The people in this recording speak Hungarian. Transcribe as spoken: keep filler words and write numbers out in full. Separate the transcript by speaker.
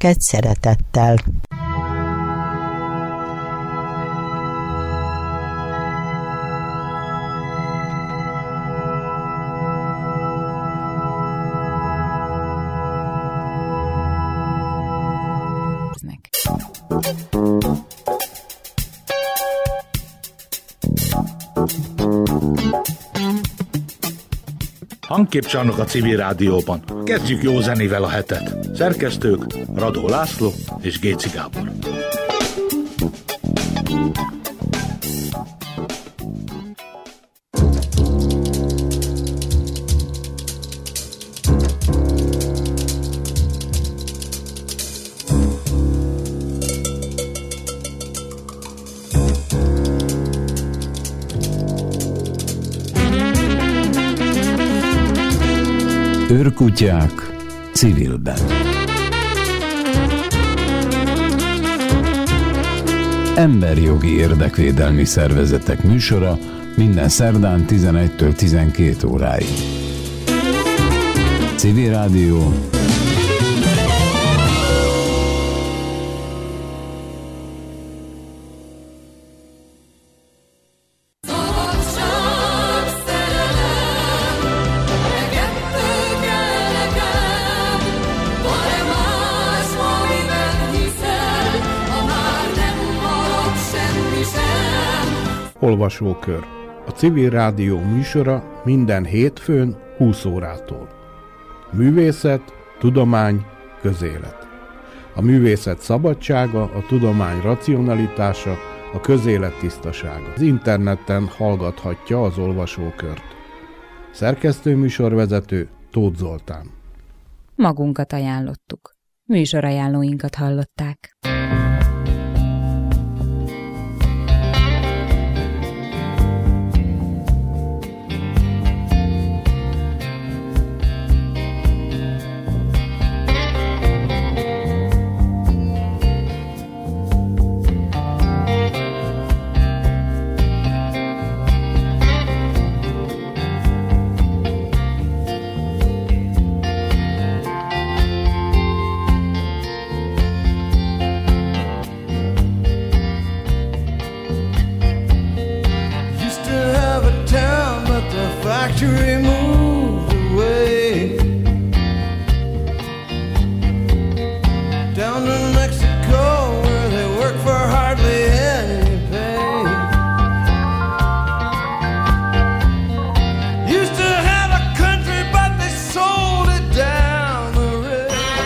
Speaker 1: Önöket szeretettel.
Speaker 2: Hangképcsarnok a Civil Rádióban. Kezdjük jó zenével a hetet. Szerkesztők Radó László és Géci Gábor.
Speaker 3: Őrkutyák civilben. Emberjogi érdekvédelmi szervezetek műsora minden szerdán tizenegytől tizenkét óráig. Civil Rádió.
Speaker 4: Olvasókör. A Civil Rádió műsora minden hétfőn húsz órától. Művészet, tudomány, közélet. A művészet szabadsága, a tudomány racionalitása, a közélet tisztasága. Az interneten hallgathatja az olvasókört. Szerkesztőműsorvezető Tóth Zoltán.
Speaker 5: Magunkat ajánlottuk. Műsorajánlóinkat hallották.